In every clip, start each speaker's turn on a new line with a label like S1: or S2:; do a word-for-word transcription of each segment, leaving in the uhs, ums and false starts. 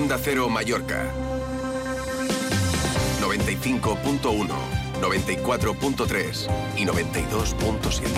S1: Onda Cero Mallorca. noventa y cinco punto uno, noventa y cuatro punto tres y noventa y dos punto siete.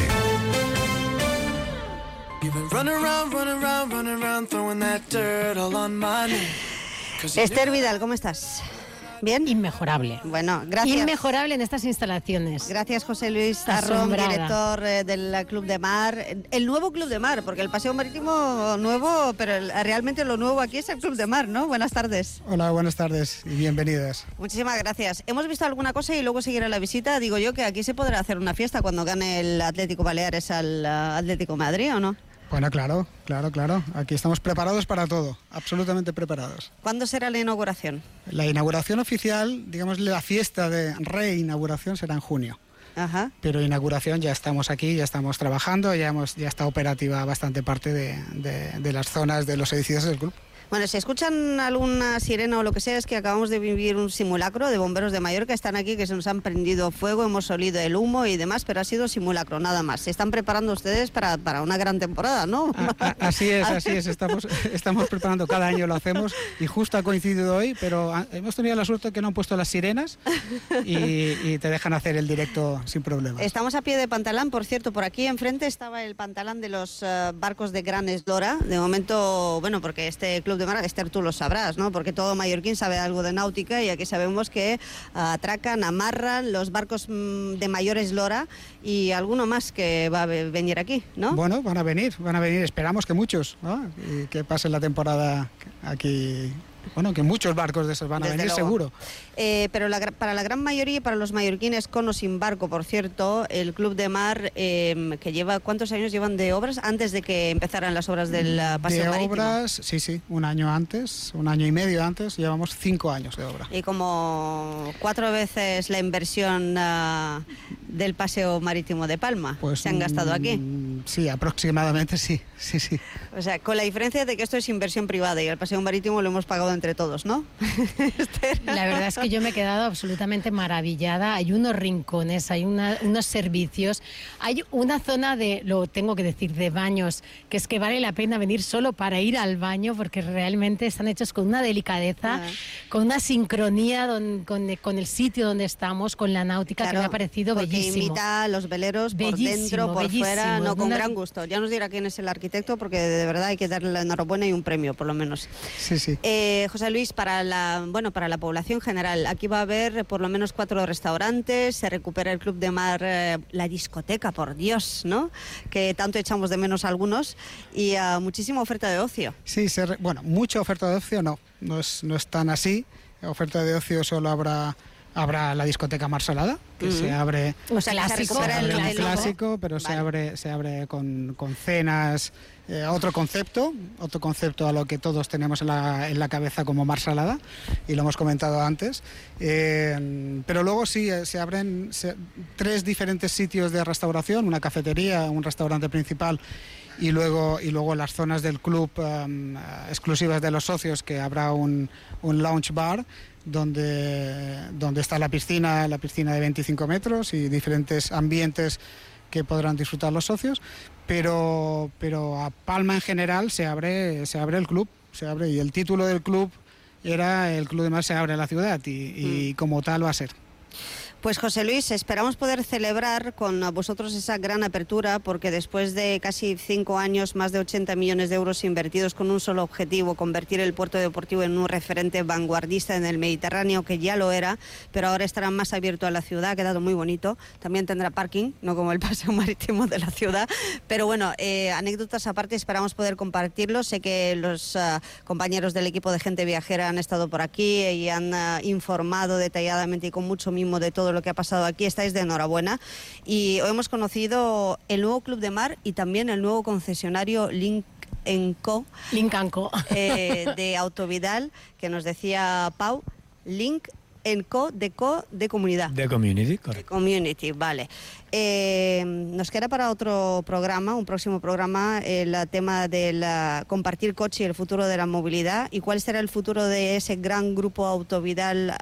S2: Esther Vidal, ¿cómo estás? ¿Bien?
S3: Inmejorable.
S2: Bueno, gracias.
S3: Inmejorable en estas instalaciones.
S2: Gracias, José Luis Tarrón, director eh, del Club de Mar. El nuevo Club de Mar, porque el Paseo Marítimo nuevo, pero el, realmente lo nuevo aquí es el Club de Mar, ¿no? Buenas tardes.
S4: Hola, buenas tardes y bienvenidas.
S2: Muchísimas gracias. Hemos visto alguna cosa y luego seguirá la visita. Digo yo que aquí se podrá hacer una fiesta cuando gane el Atlético Baleares al uh, Atlético Madrid, ¿o no?
S4: Bueno, claro, claro, claro. Aquí estamos preparados para todo, absolutamente preparados.
S2: ¿Cuándo será la inauguración?
S4: La inauguración oficial, digamos, la fiesta de reinauguración será en junio.
S2: Ajá.
S4: Pero inauguración ya estamos aquí, ya estamos trabajando, ya hemos ya está operativa bastante parte de, de, de las zonas de los edificios del club.
S2: Bueno, si escuchan alguna sirena o lo que sea, es que acabamos de vivir un simulacro de bomberos de Mallorca. Están aquí, que se nos han prendido fuego, hemos olido el humo y demás, pero ha sido simulacro, nada más. Se están preparando ustedes para, para una gran temporada, ¿no?
S4: A, a, así es, así es. Estamos, estamos preparando, cada año lo hacemos y justo ha coincidido hoy, pero hemos tenido la suerte que no han puesto las sirenas y, y te dejan hacer el directo sin problemas.
S2: Estamos a pie de Pantalán, por cierto, por aquí enfrente estaba el Pantalán de los uh, barcos de Gran Eslora. De momento, bueno, porque este club de mar, Esther, tú lo sabrás, ¿no? Porque todo mallorquín sabe algo de náutica y aquí sabemos que uh, atracan, amarran los barcos mm, de mayor eslora y alguno más que va a venir aquí, ¿no?
S4: Bueno, van a venir, van a venir, esperamos que muchos, ¿no? Y que pase la temporada aquí. Bueno, que muchos barcos de esos van a
S2: Desde
S4: venir
S2: luego.
S4: seguro.
S2: Eh, pero la, para la gran mayoría, para los mallorquines con o sin barco, por cierto, el Club de Mar, eh, que lleva, ¿cuántos años llevan de obras antes de que empezaran las obras del uh, Paseo
S4: de
S2: Marítimo?
S4: De obras, sí, sí, un año antes, un año y medio antes, llevamos cinco años de obra.
S2: Y como cuatro veces la inversión uh, del Paseo Marítimo de Palma,
S4: pues,
S2: se han gastado aquí.
S4: Sí, aproximadamente sí, sí, sí.
S2: O sea, con la diferencia de que esto es inversión privada y el Paseo Marítimo lo hemos pagado entre todos, ¿no?
S3: La verdad es que yo me he quedado absolutamente maravillada. Hay unos rincones, hay una, unos servicios, hay una zona de, lo tengo que decir, de baños, que es que vale la pena venir solo para ir al baño, porque realmente están hechos con una delicadeza, ah. con una sincronía don, con, con el sitio donde estamos, con la náutica, claro, que me ha parecido bellísimo.
S2: Imita a los veleros
S3: bellísimo,
S2: por dentro, por
S3: bellísimo,
S2: fuera, no, con
S3: una...
S2: gran gusto. Ya nos dirá quién es el arquitecto, porque de verdad hay que darle la enhorabuena y un premio, por lo menos.
S4: Sí, sí.
S2: Eh, José Luis, para la, bueno, para la población general, aquí va a haber por lo menos cuatro restaurantes, se recupera el Club de Mar, eh, la discoteca, por Dios, ¿no? Que tanto echamos de menos algunos, y uh, muchísima oferta de ocio.
S4: Sí, se re... bueno, mucha oferta de ocio no, no es, no es tan así. Oferta de ocio solo habrá... Habrá la discoteca Mar Salada, que uh-huh. se abre,
S2: o sea, clásico,
S4: se abre
S2: el,
S4: un
S2: el
S4: clásico, pero
S2: vale.
S4: se abre, se abre con, con cenas, eh, otro concepto, otro concepto a lo que todos tenemos en la, en la cabeza como Mar Salada, y lo hemos comentado antes. Eh, pero luego sí, se abren se, tres diferentes sitios de restauración, una cafetería, un restaurante principal, y luego y luego las zonas del club um, exclusivas de los socios, que habrá un, un lounge bar donde, donde está la piscina, la piscina de veinticinco metros y diferentes ambientes que podrán disfrutar los socios, pero, pero a Palma en general se abre, se abre el club, se abre, y el título del club era el Club de Mar se abre en la ciudad, y, y mm. como tal va a ser.
S2: Pues José Luis, esperamos poder celebrar con vosotros esa gran apertura, porque después de casi cinco años, más de ochenta millones de euros invertidos con un solo objetivo, convertir el puerto deportivo en un referente vanguardista en el Mediterráneo, que ya lo era, pero ahora estará más abierto a la ciudad, ha quedado muy bonito. También tendrá parking, no como el paseo marítimo de la ciudad, pero bueno, eh, anécdotas aparte, esperamos poder compartirlo. Sé que los uh, compañeros del equipo de Gente Viajera han estado por aquí y han uh, informado detalladamente y con mucho mimo de todo lo que ha pasado aquí. Estáis de enhorabuena, y hoy hemos conocido el nuevo Club de Mar y también el nuevo concesionario Link Co,
S3: Link Co.
S2: Eh, de Autovidal, que nos decía Pau, Link Co, de Co, de comunidad.
S5: De community, correcto.
S2: De community, vale. Eh, nos queda para otro programa, un próximo programa, el tema del compartir coche y el futuro de la movilidad. ¿Y cuál será el futuro de ese gran grupo Autovidal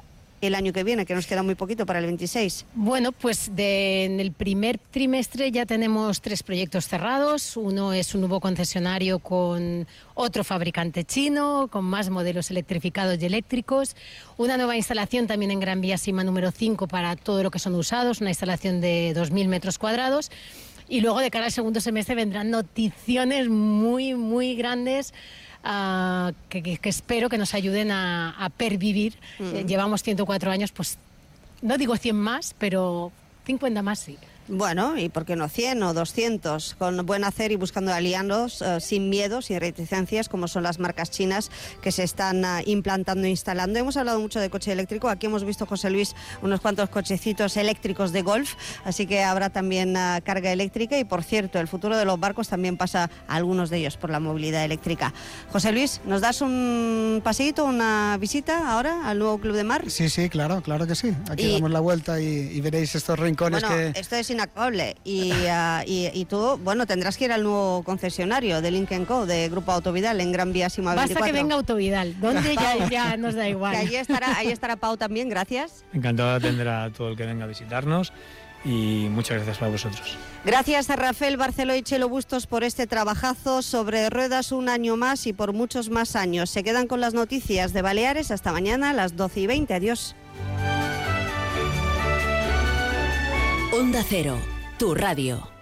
S2: el año que viene, que nos queda muy poquito para el veintiséis?
S3: Bueno, pues de, en el primer trimestre ya tenemos tres proyectos cerrados. Uno es un nuevo concesionario con otro fabricante chino, con más modelos electrificados y eléctricos. Una nueva instalación también en Gran Vía Sima número cinco para todo lo que son usados, una instalación de dos mil metros cuadrados. Y luego de cara al segundo semestre vendrán noticiones muy, muy grandes uh, que, que, que espero que nos ayuden a, a pervivir. Mm. Eh, llevamos ciento cuatro años, pues no digo cien más, pero cincuenta más sí.
S2: Bueno, y por qué no cien o doscientos, con buen hacer y buscando aliados uh, sin miedo, sin reticencias, como son las marcas chinas que se están uh, implantando e instalando. Hemos hablado mucho de coche eléctrico, aquí hemos visto, José Luis, unos cuantos cochecitos eléctricos de golf, así que habrá también uh, carga eléctrica y, por cierto, el futuro de los barcos también pasa a algunos de ellos por la movilidad eléctrica. José Luis, ¿nos das un paseíto, una visita ahora al nuevo Club de Mar?
S4: Sí, sí, claro, claro que sí. Aquí y... damos la vuelta y, y veréis estos rincones
S2: bueno,
S4: que...
S2: esto es inacabable y, uh, y, y tú, bueno, tendrás que ir al nuevo concesionario de Lynk and Co, de Grupo Autovidal en Gran Vía Sima veinticuatro.
S3: Basta que venga Autovidal, ¿dónde ya, ya nos da igual?
S2: Que allí estará, ahí estará Pau también, gracias.
S5: Encantado de atender a todo el que venga a visitarnos y muchas gracias para vosotros.
S2: Gracias a Rafael Barceló y Chelo Bustos por este trabajazo sobre ruedas un año más y por muchos más años. Se quedan con las noticias de Baleares hasta mañana a las doce y veinte. Adiós.
S6: Onda Cero, tu radio.